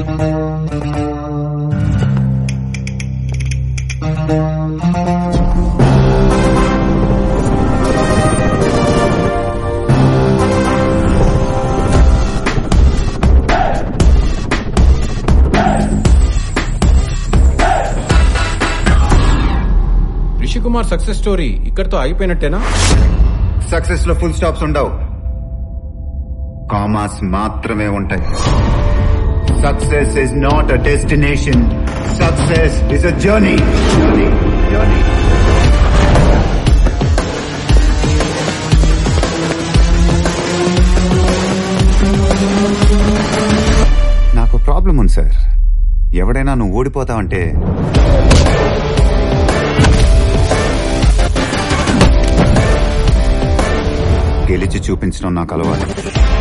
Kumar success story ఇక్కడతో అయిపోయినట్టేనా? Success లో ఫుల్ స్టాప్స్ ఉండవు, కామాస్ మాత్రమే ఉంటాయి. Success is not a destination, success is a journey. నాకు ప్రాబ్లం ఉంది సార్. ఎవడైనా నువ్వు ఓడిపోతావంటే గెలిచి చూపించడం నాకు అలవాటు.